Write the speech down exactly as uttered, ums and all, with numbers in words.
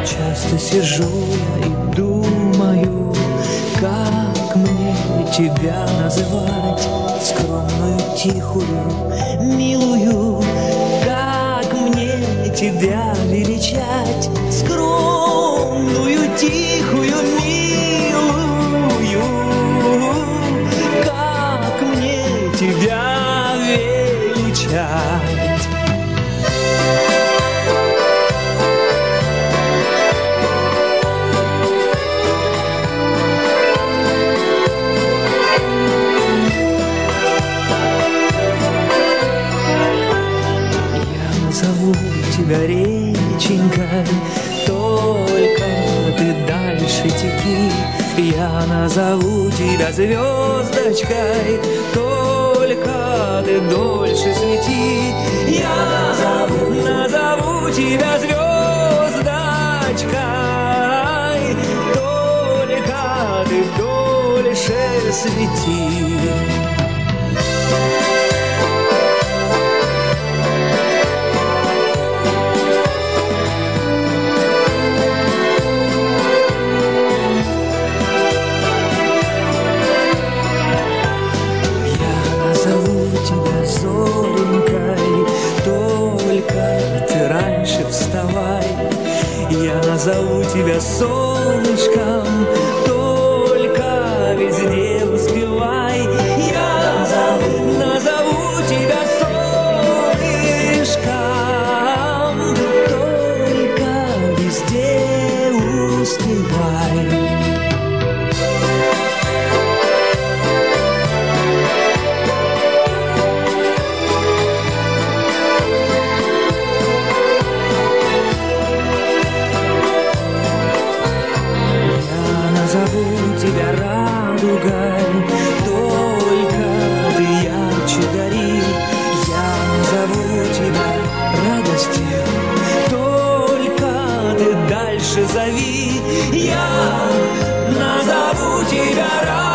Часто сижу я и думаю, как мне тебя называть, скромную, тихую, милую. Как мне тебя величать, скромную, тихую, милую. Как мне тебя величать? Зову тебя реченькой, только ты дальше теки. Я назову тебя звездочкой, только ты дольше свети. Я назову, назову тебя звездочкой, только ты дольше свети. Вставай, я назову тебя солнышком, только везде успевай. Я назову, назову тебя солнышком, только везде успевай. Назову тебя радугой, только ты ярче гори. Я назову тебя радостью, только ты дальше зови. Я назову тебя радостью.